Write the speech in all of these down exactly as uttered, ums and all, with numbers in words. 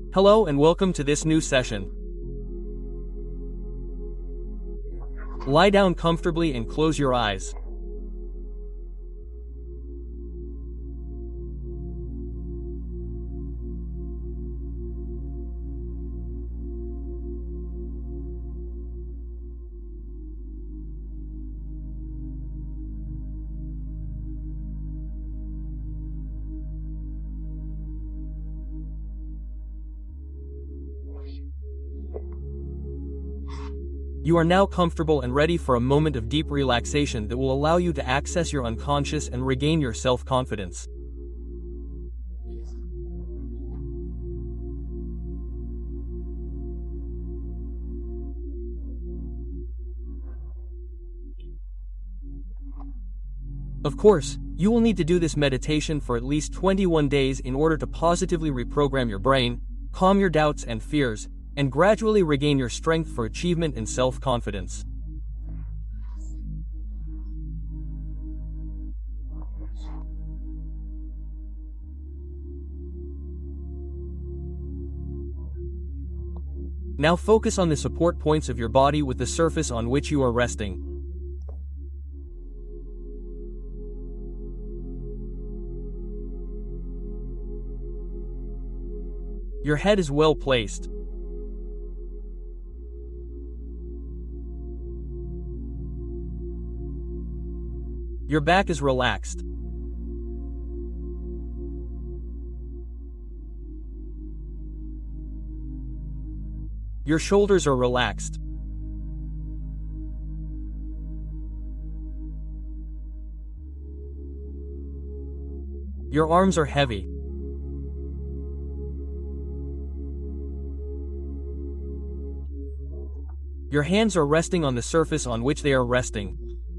Hello and welcome to this new session. Lie down comfortably and close your eyes. You are now comfortable and ready for a moment of deep relaxation that will allow you to access your unconscious and regain your self-confidence. Of course, you will need to do this meditation for at least twenty-one days in order to positively reprogram your brain, calm your doubts and fears, and gradually regain your strength for achievement and self-confidence. Now focus on the support points of your body with the surface on which you are resting. Your head is well placed. Your back is relaxed. Your shoulders are relaxed. Your arms are heavy. Your hands are resting on the surface on which they are resting.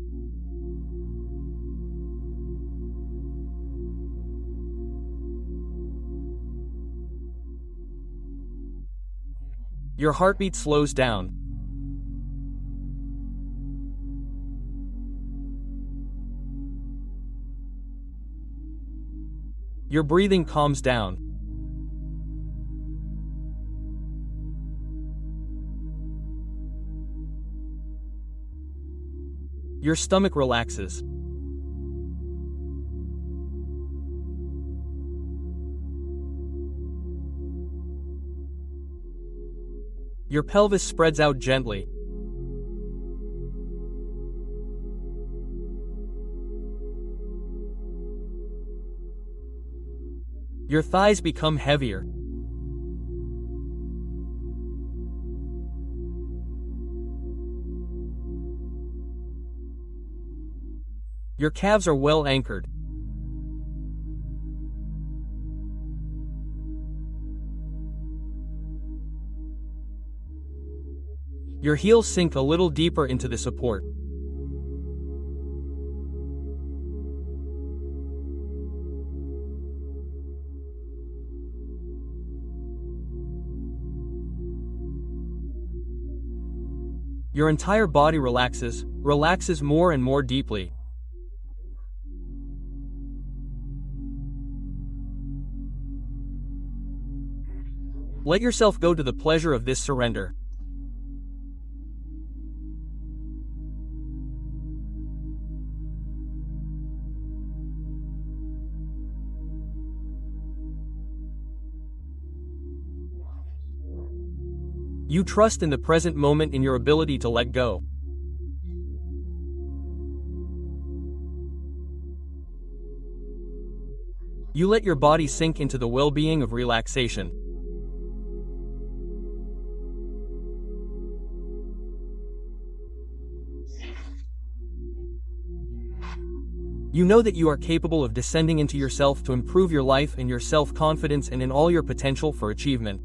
Your heartbeat slows down. Your breathing calms down. Your stomach relaxes. Your pelvis spreads out gently. Your thighs become heavier. Your calves are well anchored. Your heels sink a little deeper into the support. Your entire body relaxes, relaxes more and more deeply. Let yourself go to the pleasure of this surrender. You trust in the present moment in your ability to let go. You let your body sink into the well-being of relaxation. You know that you are capable of descending into yourself to improve your life and your self-confidence and in all your potential for achievement.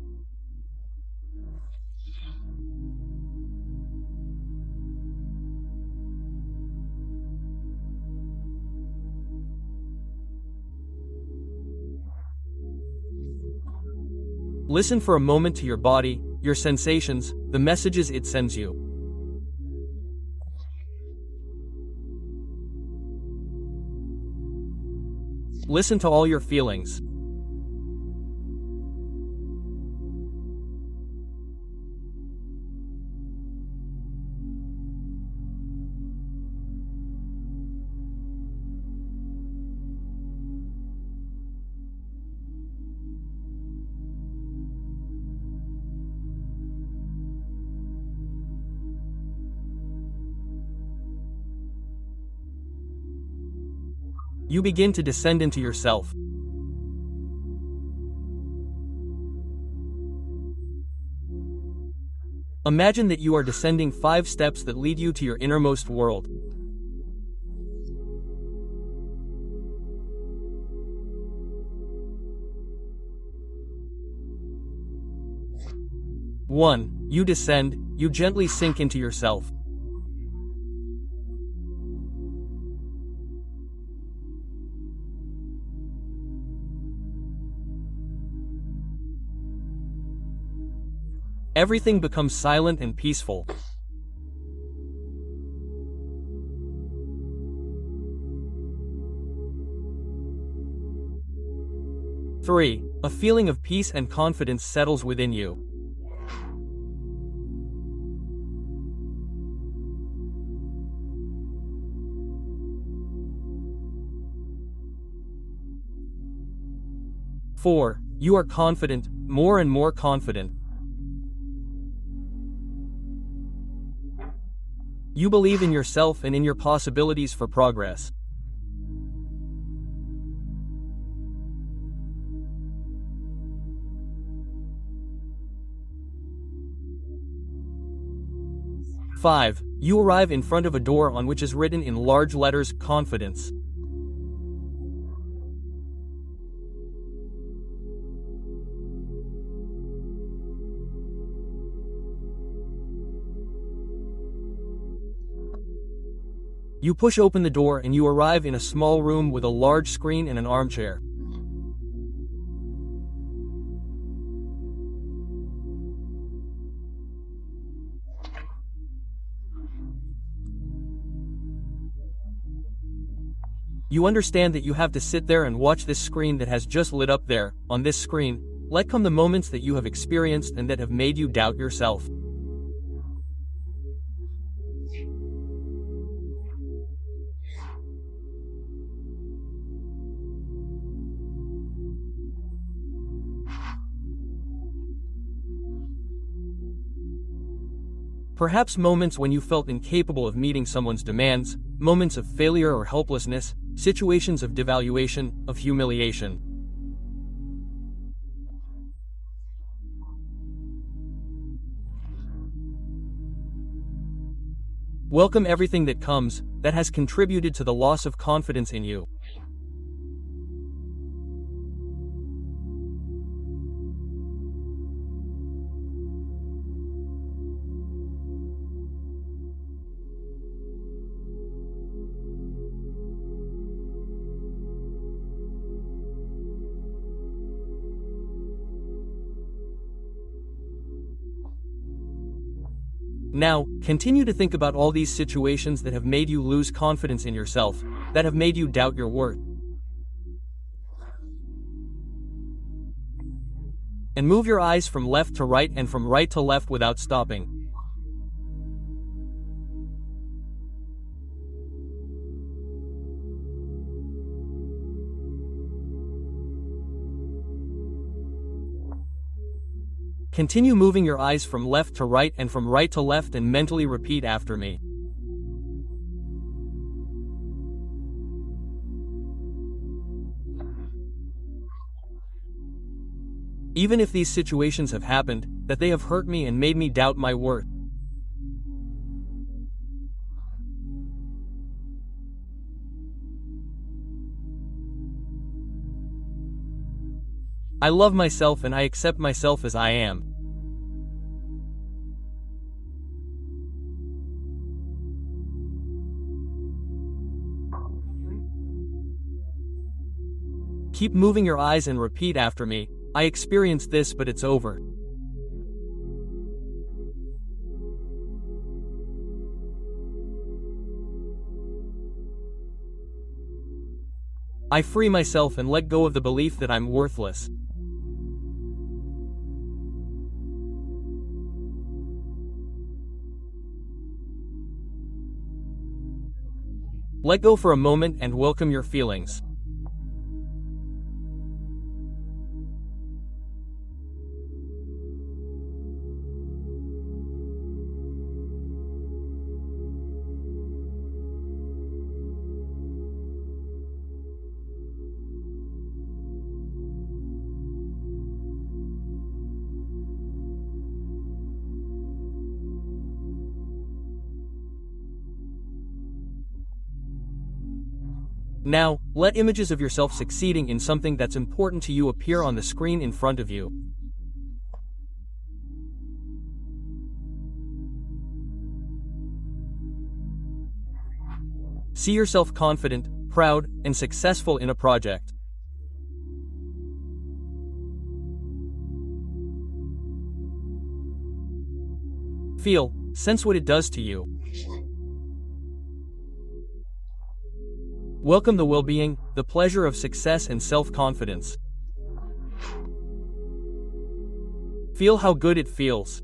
Listen for a moment to your body, your sensations, the messages it sends you. Listen to all your feelings. You begin to descend into yourself. Imagine that you are descending five steps that lead you to your innermost world. one. You descend, you gently sink into yourself. Everything becomes silent and peaceful. three. A feeling of peace and confidence settles within you. four. You are confident, more and more confident. You believe in yourself and in your possibilities for progress. five. You arrive in front of a door on which is written in large letters, confidence. You push open the door and you arrive in a small room with a large screen and an armchair. You understand that you have to sit there and watch this screen that has just lit up there. On this screen, let come the moments that you have experienced and that have made you doubt yourself. Perhaps moments when you felt incapable of meeting someone's demands, moments of failure or helplessness, situations of devaluation, of humiliation. Welcome everything that comes, that has contributed to the loss of confidence in you. Now, continue to think about all these situations that have made you lose confidence in yourself, that have made you doubt your worth. And move your eyes from left to right and from right to left without stopping. Continue moving your eyes from left to right and from right to left and mentally repeat after me. Even if these situations have happened, that they have hurt me and made me doubt my worth. I love myself and I accept myself as I am. Keep moving your eyes and repeat after me. I experienced this, but it's over. I free myself and let go of the belief that I'm worthless. Let go for a moment and welcome your feelings. Now, let images of yourself succeeding in something that's important to you appear on the screen in front of you. See yourself confident, proud, and successful in a project. Feel, sense what it does to you. Welcome the well-being, the pleasure of success and self-confidence. Feel how good it feels.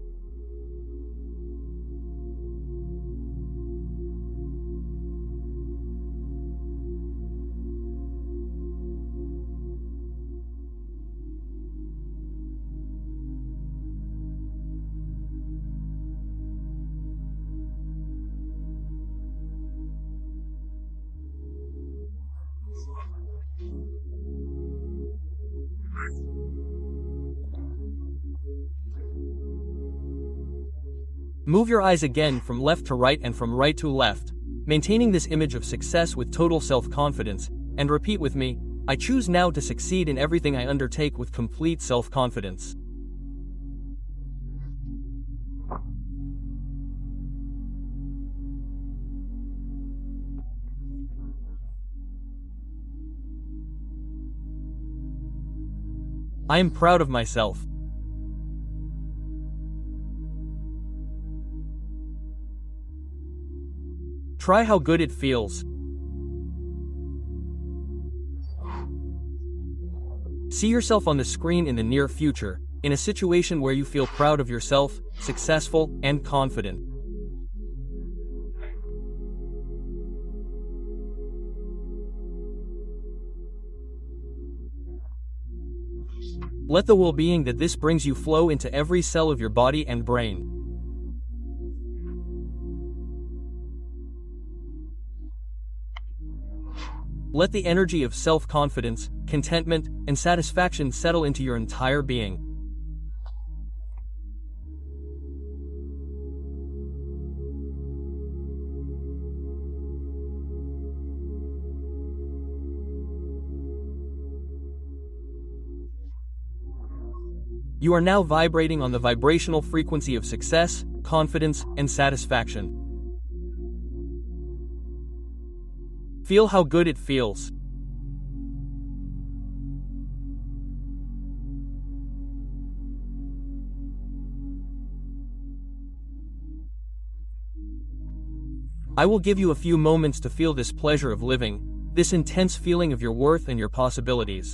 Move your eyes again from left to right and from right to left, maintaining this image of success with total self-confidence, and repeat with me, I choose now to succeed in everything I undertake with complete self-confidence. I am proud of myself. Try how good it feels. See yourself on the screen in the near future, in a situation where you feel proud of yourself, successful, and confident. Let the well-being that this brings you flow into every cell of your body and brain. Let the energy of self-confidence, contentment, and satisfaction settle into your entire being. You are now vibrating on the vibrational frequency of success, confidence, and satisfaction. Feel how good it feels. I will give you a few moments to feel this pleasure of living, this intense feeling of your worth and your possibilities.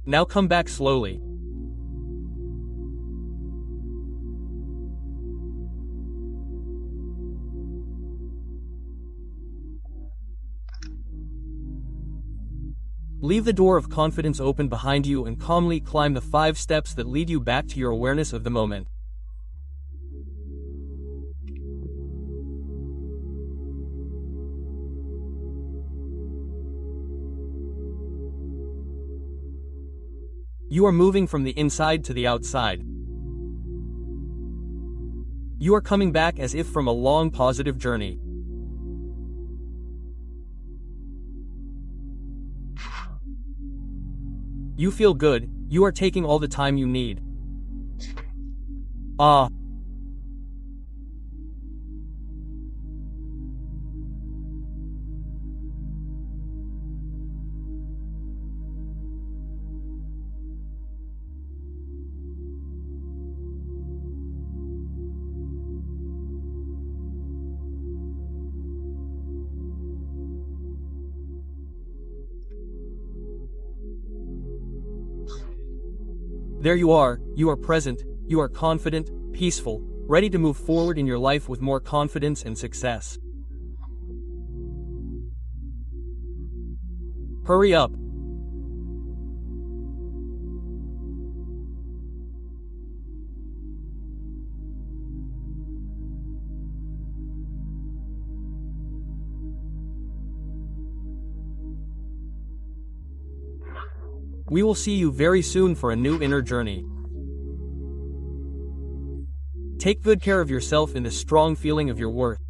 Now come back slowly. Leave the door of confidence open behind you and calmly climb the five steps that lead you back to your awareness of the moment. You are moving from the inside to the outside. You are coming back as if from a long positive journey. You feel good, you are taking all the time you need. Ah. There you are, you are present, you are confident, peaceful, ready to move forward in your life with more confidence and success. Hurry up. We will see you very soon for a new inner journey. Take good care of yourself in the strong feeling of your worth.